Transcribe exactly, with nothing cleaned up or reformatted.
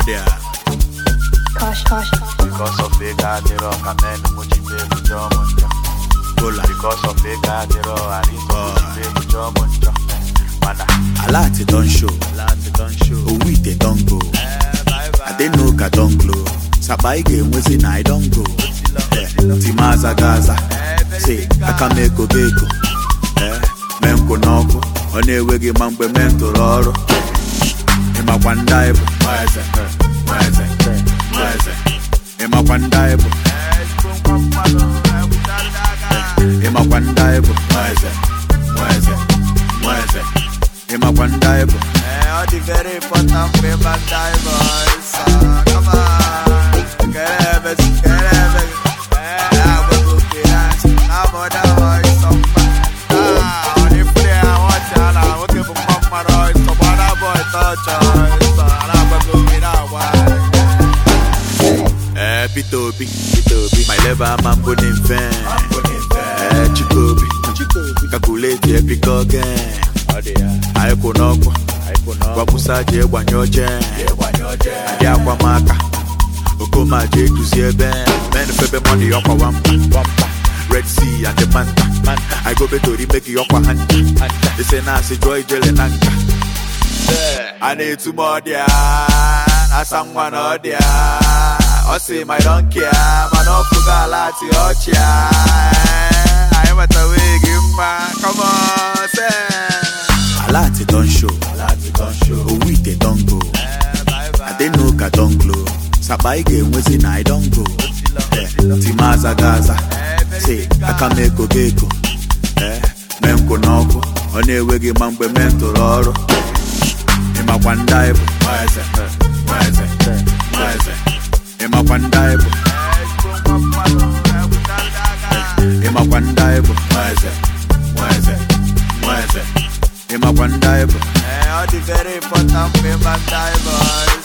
there. Kosh, kosh. Because of the gadiro, kamen mujibe mujomonja. Gola. Because of the gadiro, arizo mujibe mujomonja. Mana. A lot it don't show. A lot it don't show. Oh, we they don't go. Eh, bye bye. I didn't know I don't glow. Sabai game was in I don't go. Eh, Timaza Gaza. Say, I can make a beko. Eh, Menko Noko. On a wiggy man be mentor. In my one dive. Why is it? Why is it? Why is it? In my one dive. In my one dive. Why is it? Why is it? Why is it? In my one dive. Eh, all the very important paper divers. Uh, come on. Get it, get it. Eh, I will go get it. I'm on the voice of man. Ah, on the play, I want to. I'm looking for Mama Royce. So what I boy touch us. I'm going to go get it. Eh, Pitobi, Pitobi. My lever man put in fan. Eh, Chikobi, Chikobi. Calculate epic again. I could not go. Wakusaje wanyoje. Adi akwa maka. Okoma je kuziebe. Men febe money okwa wampa. Red Sea and the Manta. I go betori make you okwa hanta. They say nasi joy jele nanka. I need two more dia. I someone or dia. I say my don't care. Man up to galati ochia. I am at the wig man. Come on, say. A lot it don't show. A lot it don't show. Oh, we they don't go. Eh, bye bye. I didn't know I don't glow. Sabai game was in I don't go. Eh, Timaza Gaza. Say, I can make a beko. Eh, Menko Noko. On a wiggy man be mentor. In my one dive. Why is it? Why is it? Why is it? In my one dive. In my one dive. Why is it? Why is it? Why is it? In my one dive. Eh, all the very important paper divers.